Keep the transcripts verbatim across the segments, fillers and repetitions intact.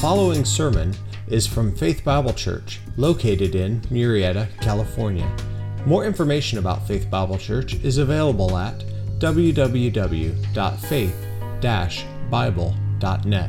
following sermon is from Faith Bible Church, located in Murrieta, California. More information about Faith Bible Church is available at w w w dot faith dash bible dot net.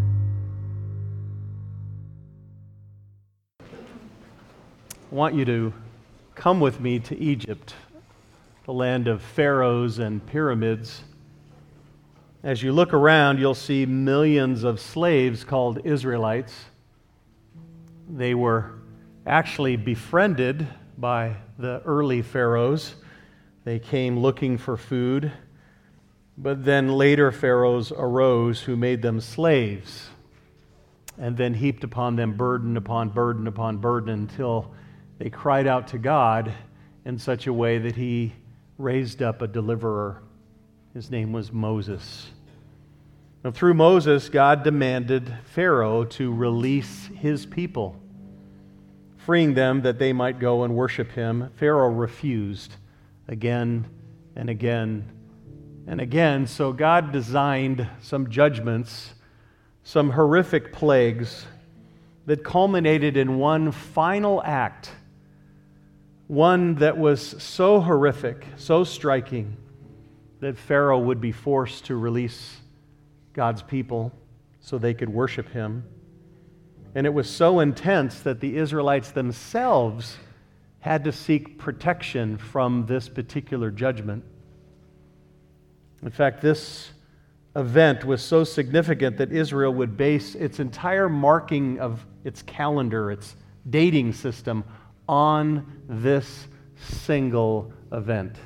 I want you to come with me to Egypt, the land of pharaohs and pyramids. As you look around, you'll see millions of slaves called Israelites. They were actually befriended by the early pharaohs. They came looking for food, but then later pharaohs arose who made them slaves and then heaped upon them burden upon burden upon burden until they cried out to God in such a way that He raised up a deliverer. His name was Moses. Now, through Moses, God demanded Pharaoh to release his people, freeing them that they might go and worship him. Pharaoh refused again and again and again. So God designed some judgments, some horrific plagues that culminated in one final act, one that was so horrific, so striking, that Pharaoh would be forced to release God's people so they could worship Him. And it was so intense that the Israelites themselves had to seek protection from this particular judgment. In fact, this event was so significant that Israel would base its entire marking of its calendar, its dating system, on this single event.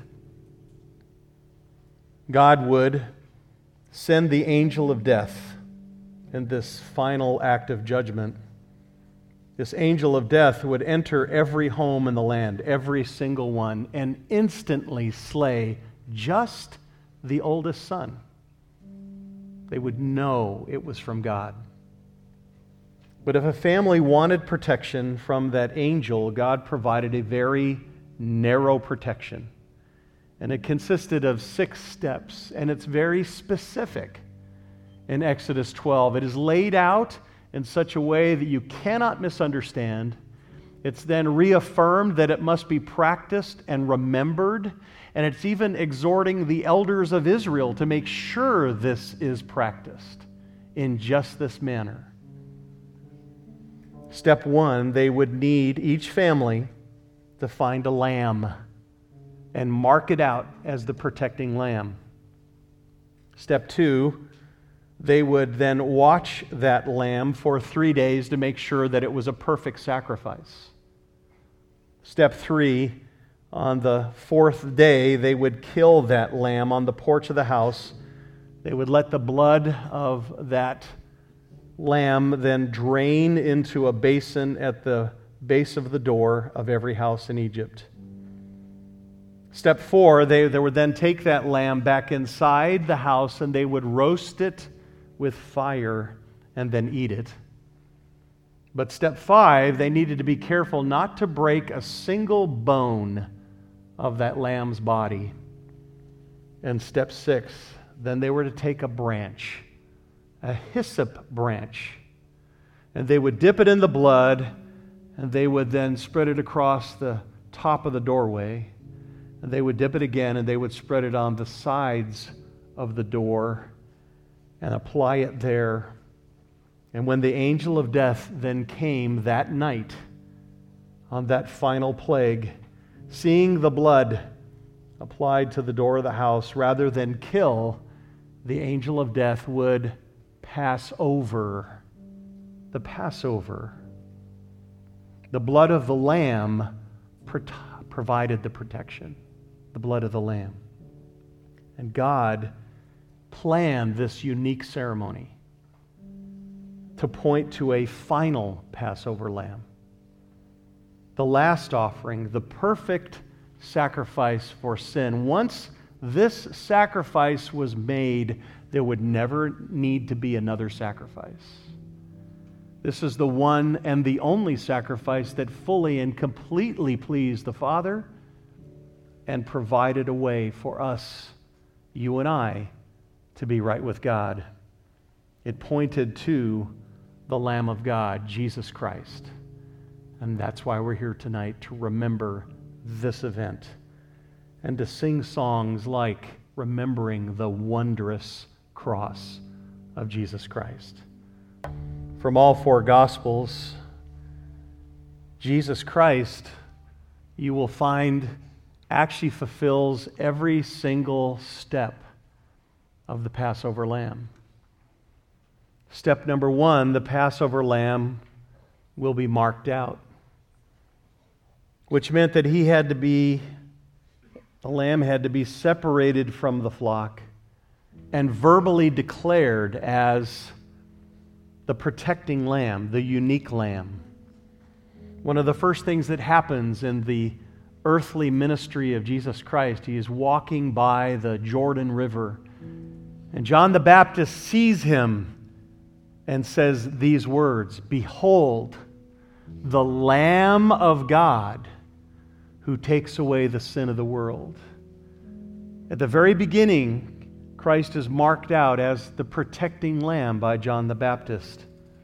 God would send the angel of death in this final act of judgment. This angel of death would enter every home in the land, every single one, and instantly slay just the oldest son. They would know it was from God. But if a family wanted protection from that angel, God provided a very narrow protection. And it consisted of six steps, and it's very specific in Exodus twelve. It is laid out in such a way that you cannot misunderstand. It's then reaffirmed that it must be practiced and remembered, and it's even exhorting the elders of Israel to make sure this is practiced in just this manner. Step one, they would need, each family, to find a lamb and mark it out as the protecting lamb. Step two, they would then watch that lamb for three days to make sure that it was a perfect sacrifice. Step three, on the fourth day, they would kill that lamb on the porch of the house. They would let the blood of that lamb then drain into a basin at the base of the door of every house in Egypt. Step four, they, they would then take that lamb back inside the house and they would roast it with fire and then eat it. But step five, they needed to be careful not to break a single bone of that lamb's body. And step six, then they were to take a branch, a hyssop branch, and they would dip it in the blood and they would then spread it across the top of the doorway. And they would dip it again, and they would spread it on the sides of the door and apply it there. And when the angel of death then came that night on that final plague, seeing the blood applied to the door of the house, rather than kill, the angel of death would pass over the Passover. The blood of the lamb pro- provided the protection. The blood of the lamb. And God planned this unique ceremony to point to a final Passover lamb. The last offering, the perfect sacrifice for sin. Once this sacrifice was made, there would never need to be another sacrifice. This is the one and the only sacrifice that fully and completely pleased the Father and provided a way for us, you and I, to be right with God. It pointed to the Lamb of God, Jesus Christ. And that's why we're here tonight, to remember this event and to sing songs like remembering the wondrous cross of Jesus Christ. From all four Gospels, Jesus Christ, you will find, actually fulfills every single step of the Passover lamb. Step number one, the Passover lamb will be marked out, which meant that he had to be, the lamb had to be separated from the flock and verbally declared as the protecting lamb, the unique lamb. One of the first things that happens in the earthly ministry of Jesus Christ, he is walking by the Jordan River, and John the Baptist sees him and says these words, "Behold, the Lamb of God who takes away the sin of the world." At the very beginning, Christ is marked out as the protecting lamb by John the Baptist.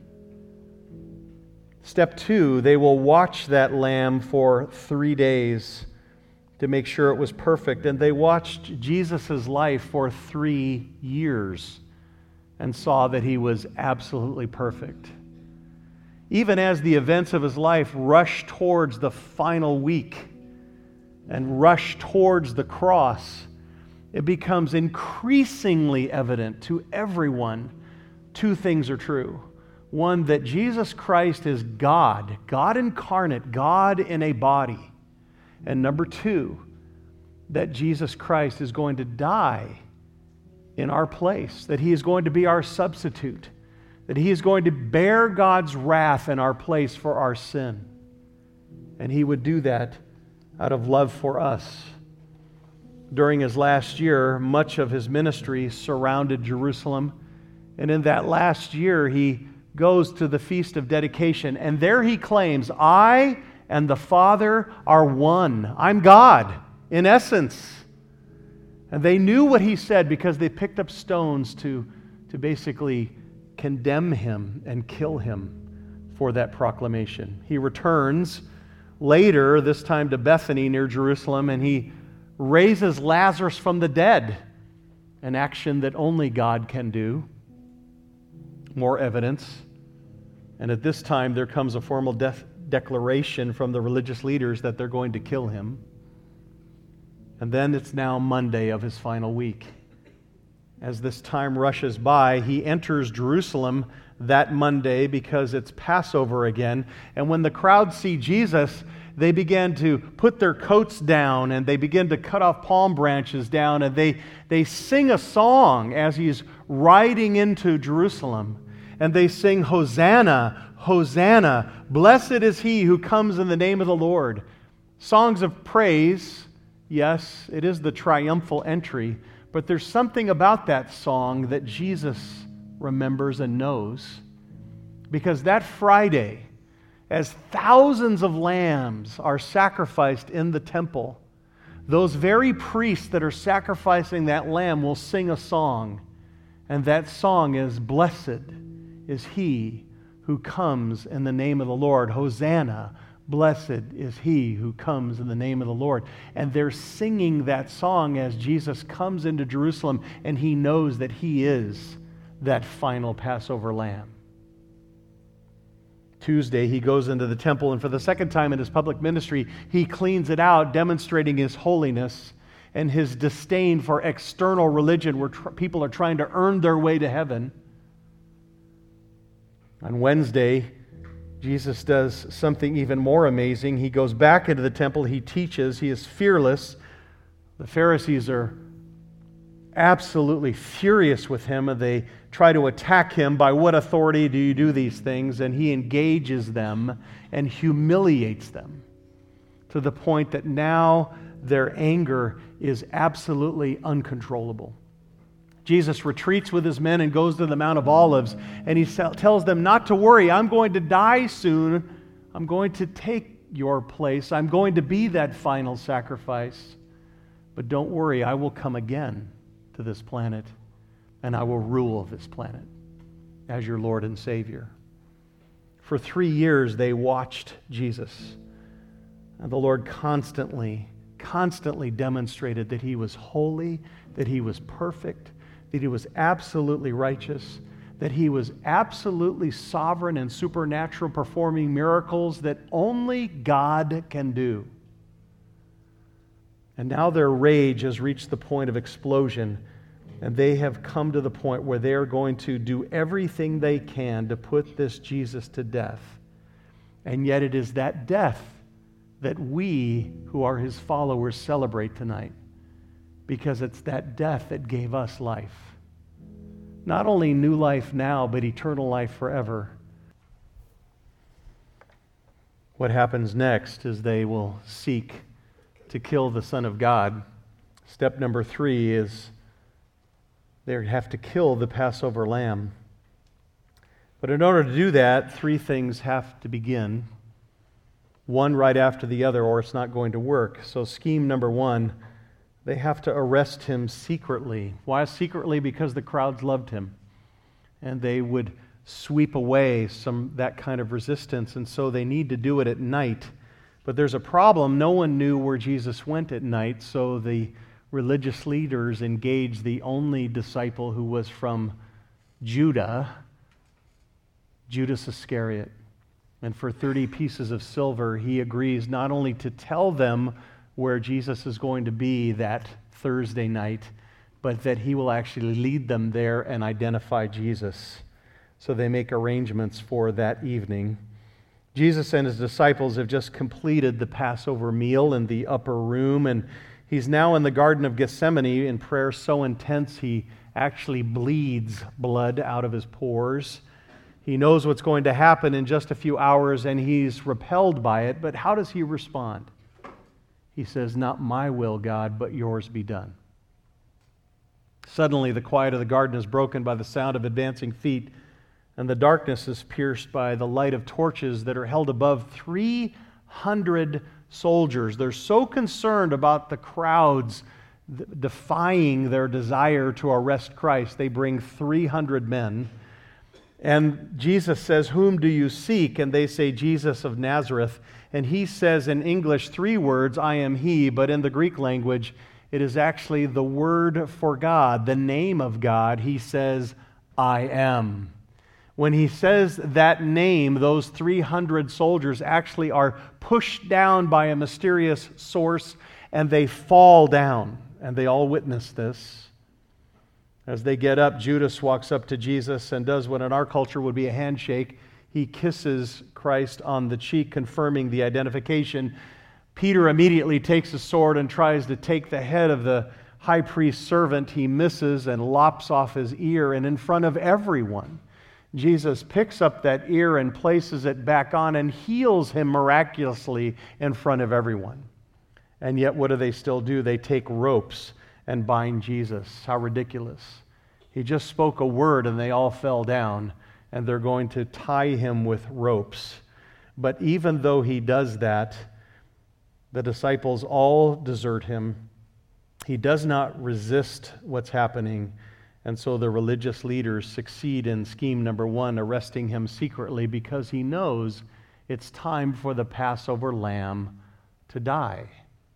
Step two, they will watch that lamb for three days to make sure it was perfect. And they watched Jesus' life for three years and saw that he was absolutely perfect. Even as the events of his life rush towards the final week and rush towards the cross, it becomes increasingly evident to everyone two things are true. One, that Jesus Christ is God, God incarnate, God in a body. And number two, that Jesus Christ is going to die in our place, that he is going to be our substitute, that he is going to bear God's wrath in our place for our sin. And he would do that out of love for us. During his last year, much of his ministry surrounded Jerusalem. And in that last year, he goes to the Feast of Dedication. And there he claims, "I and the Father are one. I'm God, in essence." And they knew what he said because they picked up stones to, to basically condemn him and kill him for that proclamation. He returns later, this time to Bethany near Jerusalem, and he raises Lazarus from the dead, an action that only God can do. More evidence. And at this time, there comes a formal death declaration from the religious leaders that they're going to kill him. And then it's now Monday of his final week. As this time rushes by, he enters Jerusalem that Monday because it's Passover again. And when the crowd see Jesus, they begin to put their coats down and they begin to cut off palm branches down, and they, they sing a song as he's riding into Jerusalem. And they sing, "Hosanna, Hosanna, blessed is he who comes in the name of the Lord." Songs of praise. Yes, it is the triumphal entry, but there's something about that song that Jesus remembers and knows. Because that Friday, as thousands of lambs are sacrificed in the temple, those very priests that are sacrificing that lamb will sing a song. And that song is, "Blessed is he who comes in the name of the Lord. Hosanna, blessed is he who comes in the name of the Lord." And they're singing that song as Jesus comes into Jerusalem, and he knows that he is that final Passover lamb. Tuesday, he goes into the temple, and for the second time in his public ministry, he cleans it out, demonstrating his holiness and his disdain for external religion where tr- people are trying to earn their way to heaven. On Wednesday, Jesus does something even more amazing. He goes back into the temple, he teaches, he is fearless. The Pharisees are absolutely furious with him, and they try to attack him. "By what authority do you do these things?" And he engages them and humiliates them to the point that now their anger is absolutely uncontrollable. Jesus retreats with his men and goes to the Mount of Olives, and he tells them not to worry. "I'm going to die soon. I'm going to take your place. I'm going to be that final sacrifice. But don't worry, I will come again to this planet, and I will rule this planet as your Lord and Savior." For three years they watched Jesus. And the Lord constantly, constantly demonstrated that He was holy, that He was perfect, that He was absolutely righteous, that He was absolutely sovereign and supernatural, performing miracles that only God can do. And now their rage has reached the point of explosion, and they have come to the point where they are going to do everything they can to put this Jesus to death. And yet it is that death that we, who are His followers, celebrate tonight, because it's that death that gave us life. Not only new life now, but eternal life forever. What happens next is they will seek to kill the Son of God. Step number three is they have to kill the Passover lamb. But in order to do that, three things have to begin, one right after the other, or it's not going to work. So scheme number one, they have to arrest Him secretly. Why secretly? Because the crowds loved Him, and they would sweep away some that kind of resistance, and so they need to do it at night. But there's a problem. No one knew where Jesus went at night, so the religious leaders engaged the only disciple who was from Judah, Judas Iscariot. And for thirty pieces of silver, he agrees not only to tell them where Jesus is going to be that Thursday night, but that he will actually lead them there and identify Jesus. So they make arrangements for that evening. Jesus and His disciples have just completed the Passover meal in the upper room, and He's now in the Garden of Gethsemane in prayer so intense he actually bleeds blood out of his pores. He knows what's going to happen in just a few hours, and he's repelled by it, but how does he respond? He says, "Not my will, God, but yours be done." Suddenly, the quiet of the garden is broken by the sound of advancing feet, and the darkness is pierced by the light of torches that are held above three hundred soldiers. They're so concerned about the crowds defying their desire to arrest Christ, they bring three hundred men. And Jesus says, "Whom do you seek?" And they say, "Jesus of Nazareth." And he says in English three words, "I am he," but in the Greek language, it is actually the word for God, the name of God. He says, "I am." When he says that name, those three hundred soldiers actually are pushed down by a mysterious source, and they fall down. And they all witness this. As they get up, Judas walks up to Jesus and does what in our culture would be a handshake. He kisses Christ on the cheek, confirming the identification. Peter immediately takes a sword and tries to take the head of the high priest's servant. He misses and lops off his ear, and in front of everyone, Jesus picks up that ear and places it back on and heals him miraculously in front of everyone. And yet, what do they still do? They take ropes and bind Jesus. How ridiculous. He just spoke a word and they all fell down, and they're going to tie him with ropes. But even though he does that, the disciples all desert him. He does not resist what's happening. And so the religious leaders succeed in scheme number one, arresting him secretly, because he knows it's time for the Passover lamb to die.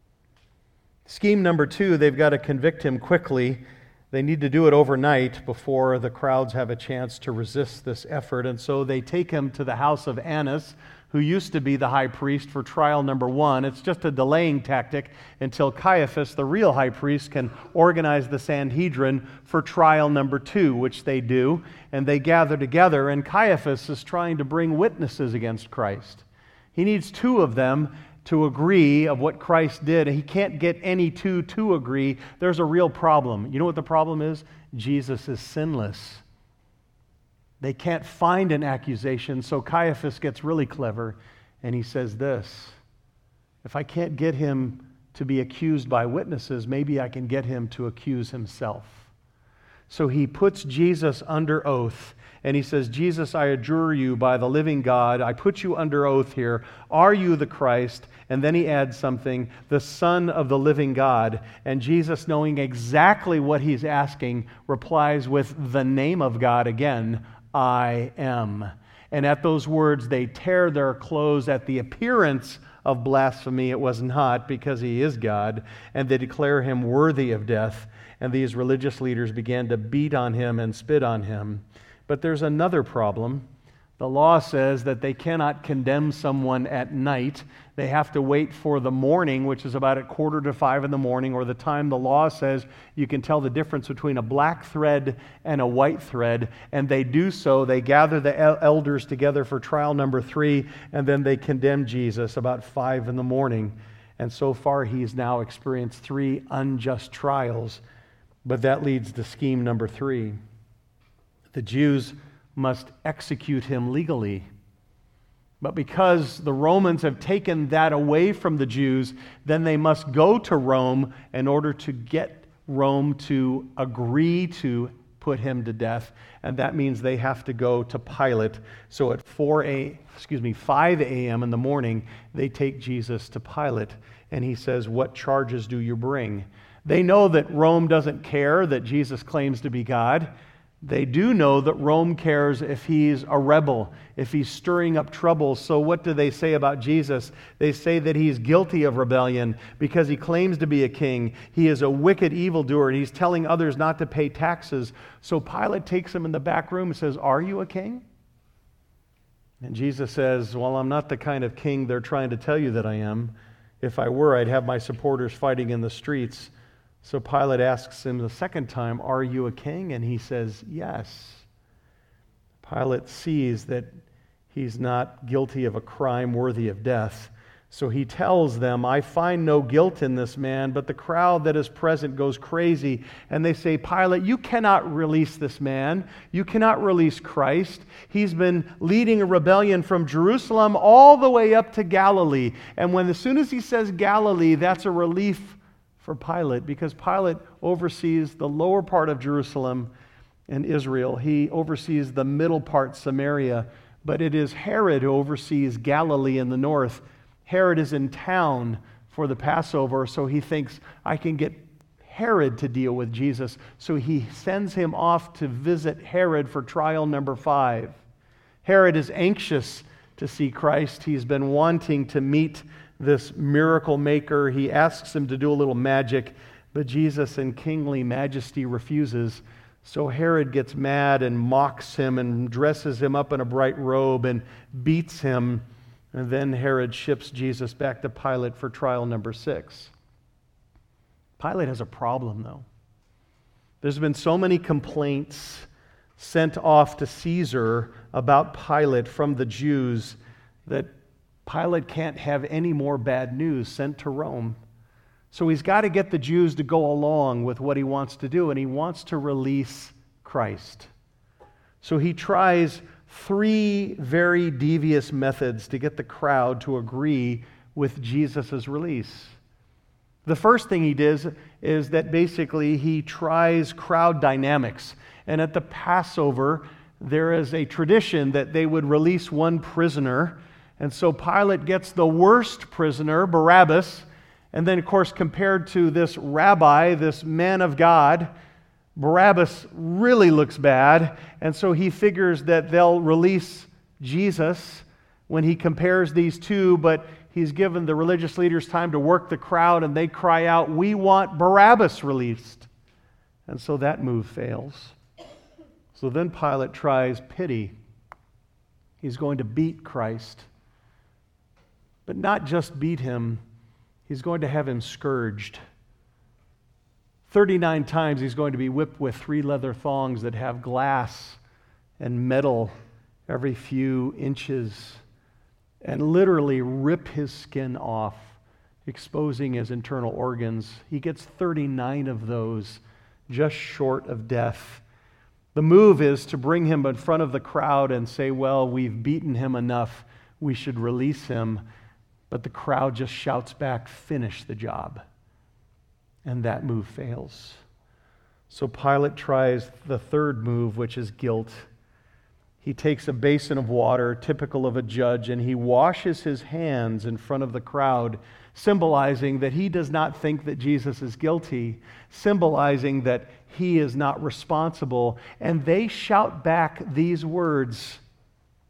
Scheme number two, they've got to convict him quickly. They need to do it overnight before the crowds have a chance to resist this effort. And so they take him to the house of Annas, who used to be the high priest, for trial number one. It's just a delaying tactic until Caiaphas, the real high priest, can organize the Sanhedrin for trial number two, which they do. And they gather together, and Caiaphas is trying to bring witnesses against Christ. He needs two of them to agree of what Christ did. He can't get any two to agree. There's a real problem. You know what the problem is? Jesus is sinless. They can't find an accusation, so Caiaphas gets really clever, and he says this: if I can't get him to be accused by witnesses, maybe I can get him to accuse himself. So he puts Jesus under oath, and he says, "Jesus, I adjure you by the living God, I put you under oath here. Are you the Christ?" And then he adds something, "the Son of the living God." And Jesus, knowing exactly what he's asking, replies with the name of God again, "I am." And at those words, they tear their clothes at the appearance of blasphemy. It was not, because he is God, and they declare him worthy of death. And these religious leaders began to beat on him and spit on him. But there's another problem. The law says that they cannot condemn someone at night. They have to wait for the morning, which is about at quarter to five in the morning, or the time the law says you can tell the difference between a black thread and a white thread. And they do so. They gather the elders together for trial number three, and then they condemn Jesus about five in the morning. And so far, he's now experienced three unjust trials. But that leads to scheme number three. The Jews must execute him legally. But because the Romans have taken that away from the Jews, then they must go to Rome in order to get Rome to agree to put him to death. And that means they have to go to Pilate. So at four a, excuse me, five a.m. in the morning, they take Jesus to Pilate. And he says, "What charges do you bring?" They know that Rome doesn't care that Jesus claims to be God. They do know that Rome cares if he's a rebel, if he's stirring up trouble. So what do they say about Jesus? They say that he's guilty of rebellion because he claims to be a king. He is a wicked evildoer, and he's telling others not to pay taxes. So Pilate takes him in the back room and says, "Are you a king?" And Jesus says, "Well, I'm not the kind of king they're trying to tell you that I am. If I were, I'd have my supporters fighting in the streets." So Pilate asks him the second time, "Are you a king?" And he says, "Yes." Pilate sees that he's not guilty of a crime worthy of death. So he tells them, "I find no guilt in this man," but the crowd that is present goes crazy. And they say, "Pilate, you cannot release this man. You cannot release Christ. He's been leading a rebellion from Jerusalem all the way up to Galilee." And when as soon as he says Galilee, that's a relief for Pilate, because Pilate oversees the lower part of Jerusalem and Israel. He oversees the middle part, Samaria, but it is Herod who oversees Galilee in the north. Herod is in town for the Passover, so he thinks, I can get Herod to deal with Jesus. So he sends him off to visit Herod for trial number five. Herod is anxious to see Christ. He's been wanting to meet this miracle maker. He asks him to do a little magic, but Jesus in kingly majesty refuses. So Herod gets mad and mocks him and dresses him up in a bright robe and beats him. And then Herod ships Jesus back to Pilate for trial number six. Pilate has a problem, though. There's been so many complaints sent off to Caesar about Pilate from the Jews that Pilate can't have any more bad news sent to Rome. So he's got to get the Jews to go along with what he wants to do, and he wants to release Christ. So he tries three very devious methods to get the crowd to agree with Jesus' release. The first thing he does is that basically he tries crowd dynamics. And at the Passover, there is a tradition that they would release one prisoner. And so Pilate gets the worst prisoner, Barabbas, and then, of course, compared to this rabbi, this man of God, Barabbas really looks bad, and so he figures that they'll release Jesus when he compares these two, but he's given the religious leaders time to work the crowd, and they cry out, "We want Barabbas released." And so that move fails. So then Pilate tries pity. He's going to beat Christ. But not just beat him, he's going to have him scourged. thirty-nine times he's going to be whipped with three leather thongs that have glass and metal every few inches, and literally rip his skin off, exposing his internal organs. He gets thirty-nine of those, just short of death. The move is to bring him in front of the crowd and say, "Well, we've beaten him enough, we should release him." But the crowd just shouts back, "Finish the job." And that move fails. So Pilate tries the third move, which is guilt. He takes a basin of water, typical of a judge, and he washes his hands in front of the crowd, symbolizing that he does not think that Jesus is guilty, symbolizing that he is not responsible. And they shout back these words,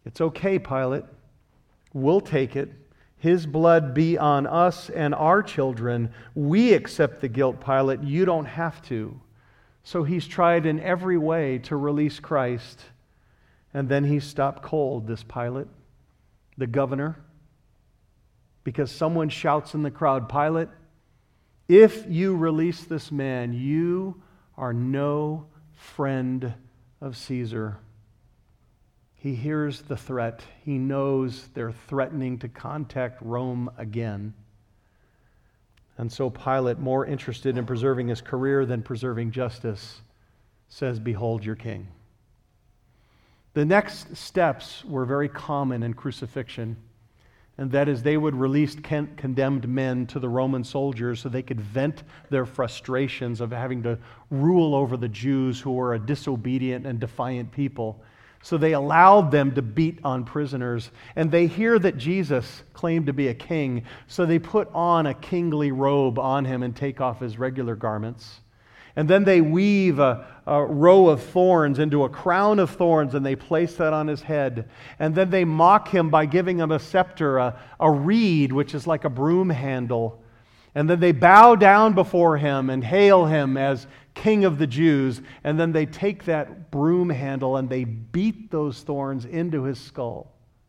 It's okay, Pilate. We'll take it. His blood be on us and our children. We accept the guilt, Pilate. You don't have to. So he's tried in every way to release Christ. And then he stopped cold, this Pilate, the governor, because someone shouts in the crowd, Pilate, if you release this man, you are no friend of Caesar. He hears the threat. He knows they're threatening to contact Rome again. And so Pilate, more interested in preserving his career than preserving justice, says, behold your king. The next steps were very common in crucifixion, and that is they would release con- condemned men to the Roman soldiers so they could vent their frustrations of having to rule over the Jews who were a disobedient and defiant people. So they allowed them to beat on prisoners. And they hear that Jesus claimed to be a king, so they put on a kingly robe on him and take off his regular garments. And then they weave a, a row of thorns into a crown of thorns, and they place that on his head. And then they mock him by giving him a scepter, a, a reed, which is like a broom handle. And then they bow down before him and hail him as King of the Jews. And then they take that broom handle and they beat those thorns into his skull.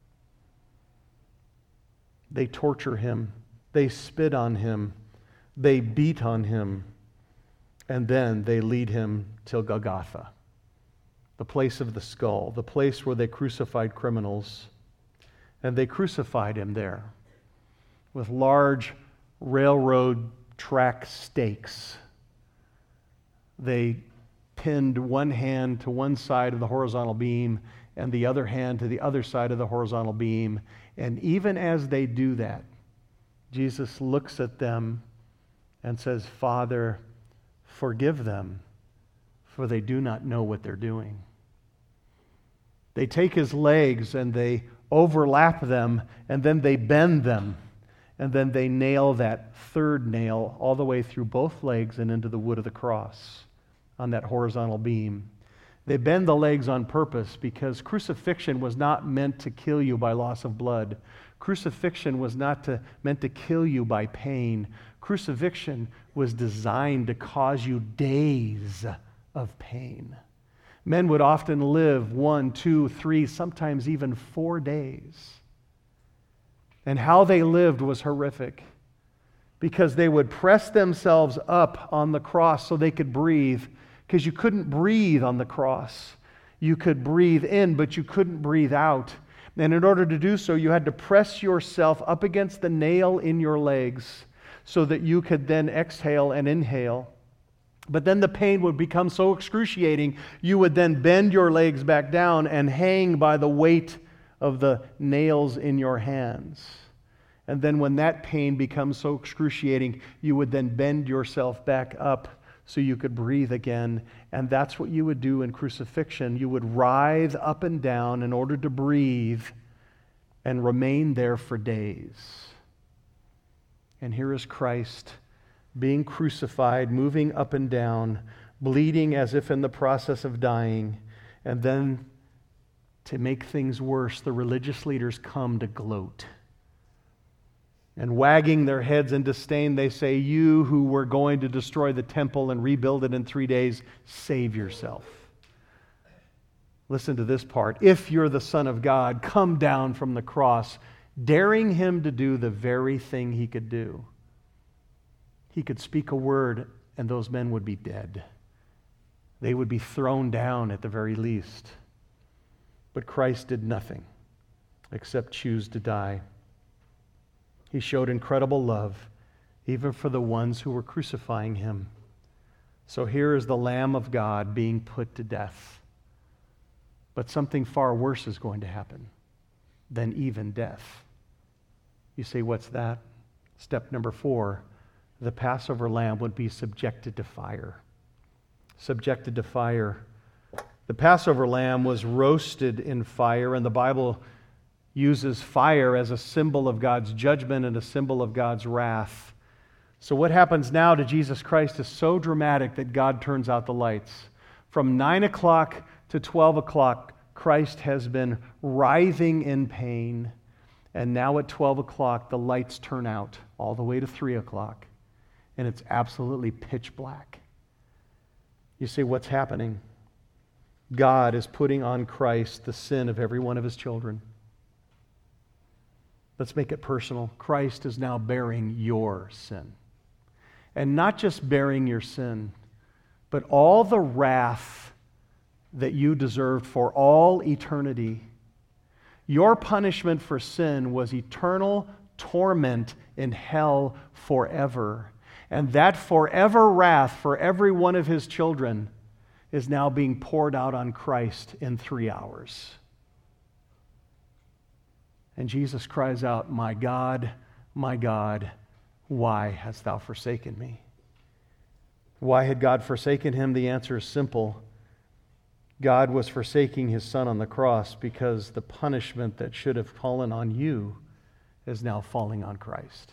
They torture him. They spit on him. They beat on him. And then they lead him till Golgotha, the place of the skull, the place where they crucified criminals. And they crucified him there with large railroad track stakes. They pinned one hand to one side of the horizontal beam and the other hand to the other side of the horizontal beam. And even as they do that, Jesus looks at them and says, Father, forgive them, for they do not know what they're doing. They take his legs and they overlap them, and then they bend them, and then they nail that third nail all the way through both legs and into the wood of the cross on that horizontal beam. They bend the legs on purpose because crucifixion was not meant to kill you by loss of blood. Crucifixion was not to, meant to kill you by pain. Crucifixion was designed to cause you days of pain. Men would often live one, two, three, sometimes even four days. And how they lived was horrific because they would press themselves up on the cross so they could breathe, because you couldn't breathe on the cross. You could breathe in, but you couldn't breathe out. And in order to do so, you had to press yourself up against the nail in your legs so that you could then exhale and inhale. But then the pain would become so excruciating, you would then bend your legs back down and hang by the weight of the nails in your hands. And then when that pain becomes so excruciating, you would then bend yourself back up so you could breathe again. And that's what you would do in crucifixion. You would writhe up and down in order to breathe and remain there for days. And here is Christ being crucified, moving up and down, bleeding as if in the process of dying. And then, to make things worse, the religious leaders come to gloat. And wagging their heads in disdain, they say, you who were going to destroy the temple and rebuild it in three days, save yourself. Listen to this part. If you're the Son of God, come down from the cross, daring him to do the very thing he could do. He could speak a word and those men would be dead. They would be thrown down at the very least. But Christ did nothing except choose to die. He showed incredible love, even for the ones who were crucifying him. So here is the Lamb of God being put to death. But something far worse is going to happen than even death. You say, what's that? Step number four, the Passover lamb would be subjected to fire. Subjected to fire. The Passover lamb was roasted in fire, and the Bible uses fire as a symbol of God's judgment and a symbol of God's wrath. So what happens now to Jesus Christ is so dramatic that God turns out the lights. From nine o'clock to twelve o'clock, Christ has been writhing in pain, and now at twelve o'clock, the lights turn out all the way to three o'clock, and it's absolutely pitch black. You see what's happening? God is putting on Christ the sin of every one of his children. Let's make it personal. Christ is now bearing your sin. And not just bearing your sin, but all the wrath that you deserved for all eternity. Your punishment for sin was eternal torment in hell forever. And that forever wrath for every one of his children is now being poured out on Christ in three hours. And Jesus cries out, "My God, my God, why hast thou forsaken me?" Why had God forsaken him? The answer is simple. God was forsaking his Son on the cross because the punishment that should have fallen on you is now falling on Christ.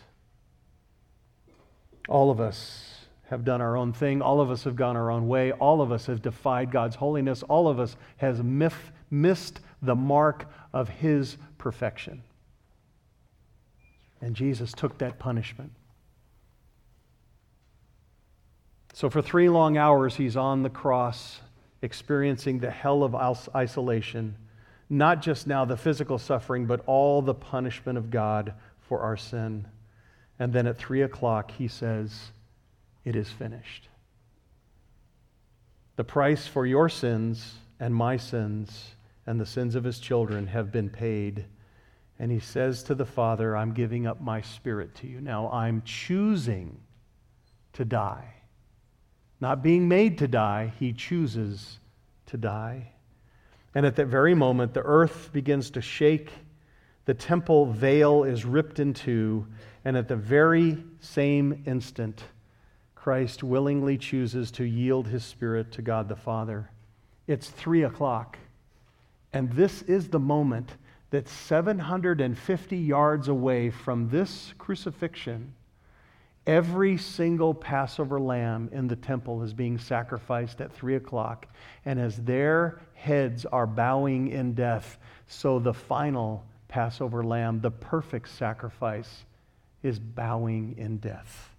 All of us have done our own thing. All of us have gone our own way. All of us have defied God's holiness. All of us has mif- missed the mark of his perfection. And Jesus took that punishment. So for three long hours, he's on the cross, experiencing the hell of isolation, not just now the physical suffering, but all the punishment of God for our sin. And then at three o'clock, he says, "It is finished." The price for your sins and my sins and the sins of his children have been paid. And he says to the Father, "I'm giving up my spirit to you." Now, I'm choosing to die. Not being made to die, he chooses to die. And at that very moment, the earth begins to shake, the temple veil is ripped in two, and at the very same instant, Christ willingly chooses to yield his spirit to God the Father. It's three o'clock, and this is the moment that seven hundred fifty yards away from this crucifixion, every single Passover lamb in the temple is being sacrificed at three o'clock. And as their heads are bowing in death, so the final Passover lamb, the perfect sacrifice, is bowing in death.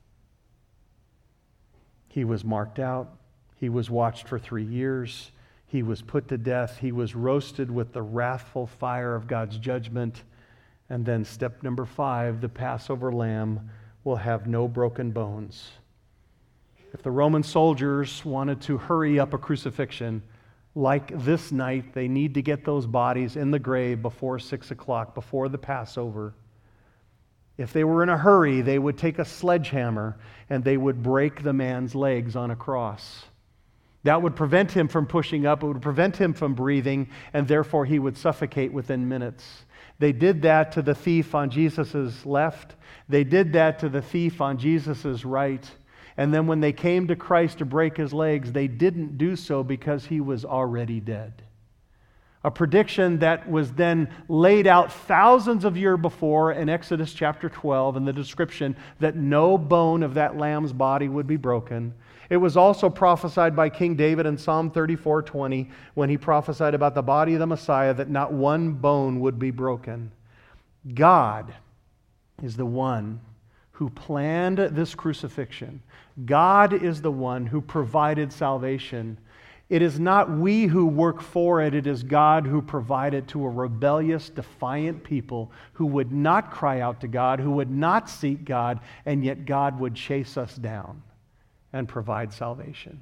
He was marked out. He was watched for three years. He was put to death. He was roasted with the wrathful fire of God's judgment. And then step number five, the Passover lamb will have no broken bones. If the Roman soldiers wanted to hurry up a crucifixion, like this night, they need to get those bodies in the grave before six o'clock, before the Passover. If they were in a hurry, they would take a sledgehammer and they would break the man's legs on a cross. That would prevent him from pushing up, it would prevent him from breathing, and therefore he would suffocate within minutes. They did that to the thief on Jesus' left. They did that to the thief on Jesus' right. And then when they came to Christ to break his legs, they didn't do so because he was already dead. A prediction that was then laid out thousands of years before in Exodus chapter twelve in the description that no bone of that lamb's body would be broken. It was also prophesied by King David in Psalm thirty-four twenty when he prophesied about the body of the Messiah that not one bone would be broken. God is the one who planned this crucifixion. God is the one who provided salvation. It is not we who work for it, it is God who provided to a rebellious, defiant people who would not cry out to God, who would not seek God, and yet God would chase us down and provide salvation.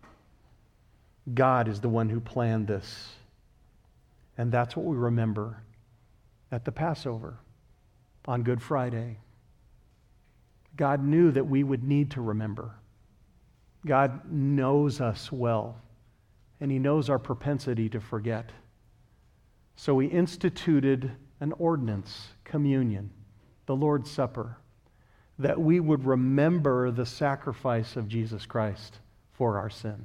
God is the one who planned this. And that's what we remember at the Passover on Good Friday. God knew that we would need to remember. God knows us well, and He knows our propensity to forget. So He instituted an ordinance, communion, the Lord's Supper, that we would remember the sacrifice of Jesus Christ for our sin.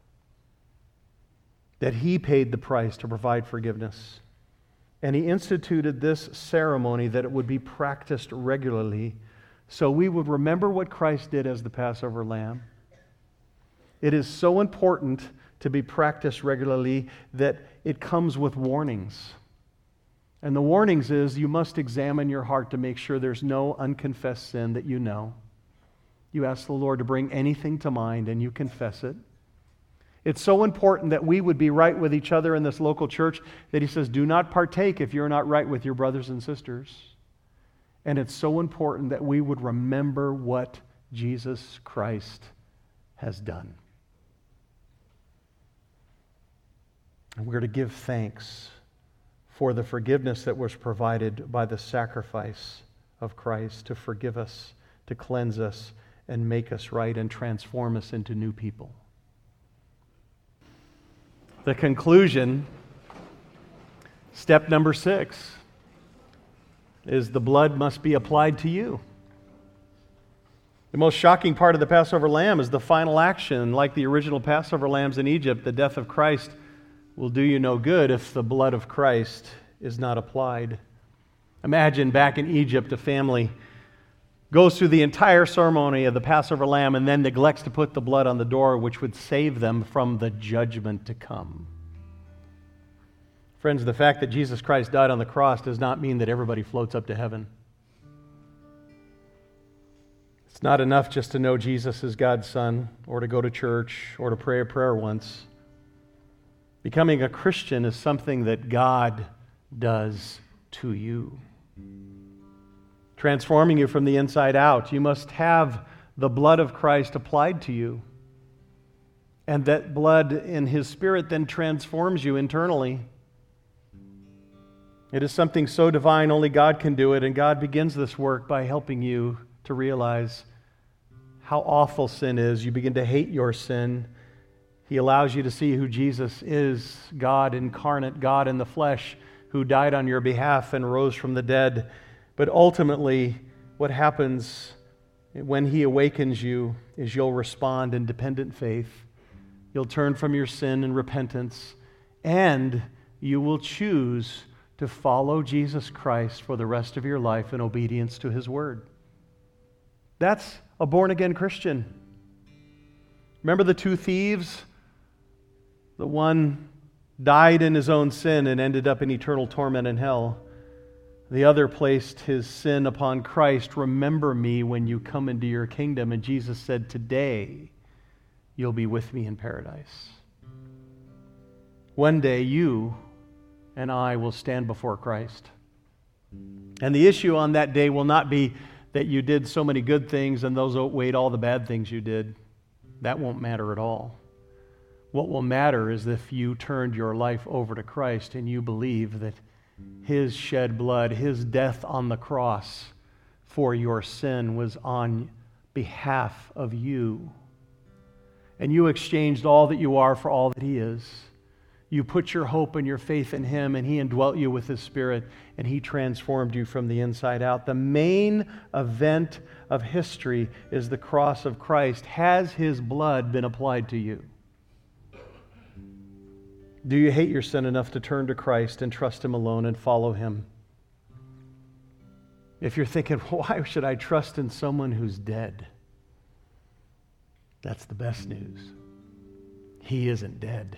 That He paid the price to provide forgiveness. And He instituted this ceremony that it would be practiced regularly so we would remember what Christ did as the Passover lamb. It is so important to be practiced regularly, that it comes with warnings. And the warnings is you must examine your heart to make sure there's no unconfessed sin that you know. You ask the Lord to bring anything to mind and you confess it. It's so important that we would be right with each other in this local church that he says, do not partake if you're not right with your brothers and sisters. And it's so important that we would remember what Jesus Christ has done. And we're to give thanks for the forgiveness that was provided by the sacrifice of Christ to forgive us, to cleanse us, and make us right and transform us into new people. The conclusion, step number six, is the blood must be applied to you. The most shocking part of the Passover lamb is the final action. Like the original Passover lambs in Egypt, the death of Christ will do you no good if the blood of Christ is not applied. Imagine back in Egypt, a family goes through the entire ceremony of the Passover lamb and then neglects to put the blood on the door, which would save them from the judgment to come. Friends, the fact that Jesus Christ died on the cross does not mean that everybody floats up to heaven. It's not enough just to know Jesus is God's Son, or to go to church, or to pray a prayer once. Becoming a Christian is something that God does to you, transforming you from the inside out. You must have the blood of Christ applied to you. And that blood in His Spirit then transforms you internally. It is something so divine, only God can do it. And God begins this work by helping you to realize how awful sin is. You begin to hate your sin. He allows you to see who Jesus is, God incarnate, God in the flesh, who died on your behalf and rose from the dead. But ultimately, what happens when He awakens you is you'll respond in dependent faith. You'll turn from your sin in repentance, and you will choose to follow Jesus Christ for the rest of your life in obedience to His Word. That's a born-again Christian. Remember the two thieves? The one died in his own sin and ended up in eternal torment in hell. The other placed his sin upon Christ. Remember me when you come into your kingdom. And Jesus said, today you'll be with me in paradise. One day you and I will stand before Christ. And the issue on that day will not be that you did so many good things and those outweighed all the bad things you did. That won't matter at all. What will matter is if you turned your life over to Christ and you believe that His shed blood, His death on the cross for your sin was on behalf of you. And you exchanged all that you are for all that He is. You put your hope and your faith in Him, and He indwelt you with His Spirit, and He transformed you from the inside out. The main event of history is the cross of Christ. Has His blood been applied to you? Do you hate your sin enough to turn to Christ and trust Him alone and follow Him? If you're thinking, why should I trust in someone who's dead? That's the best news. He isn't dead.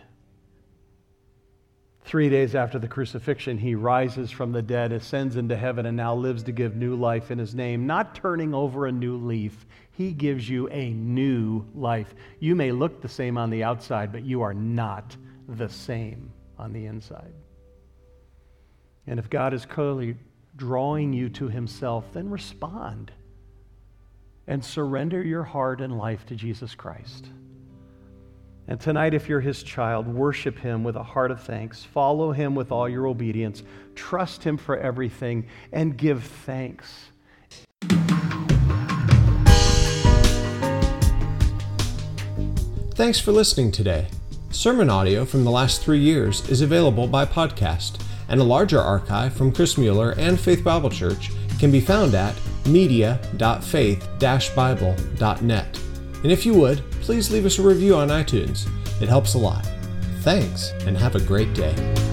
Three days after the crucifixion, He rises from the dead, ascends into heaven, and now lives to give new life in His name. Not turning over a new leaf. He gives you a new life. You may look the same on the outside, but you are not the same on the inside. And if God is clearly drawing you to Himself, then respond and surrender your heart and life to Jesus Christ. And tonight, if you're His child, worship Him with a heart of thanks. Follow Him with all your obedience. Trust Him for everything and give thanks. Thanks for listening today. Sermon audio from the last three years is available by podcast, and a larger archive from Chris Mueller and Faith Bible Church can be found at media dot faith dash bible dot net. And if you would, please leave us a review on iTunes. It helps a lot. Thanks, and have a great day.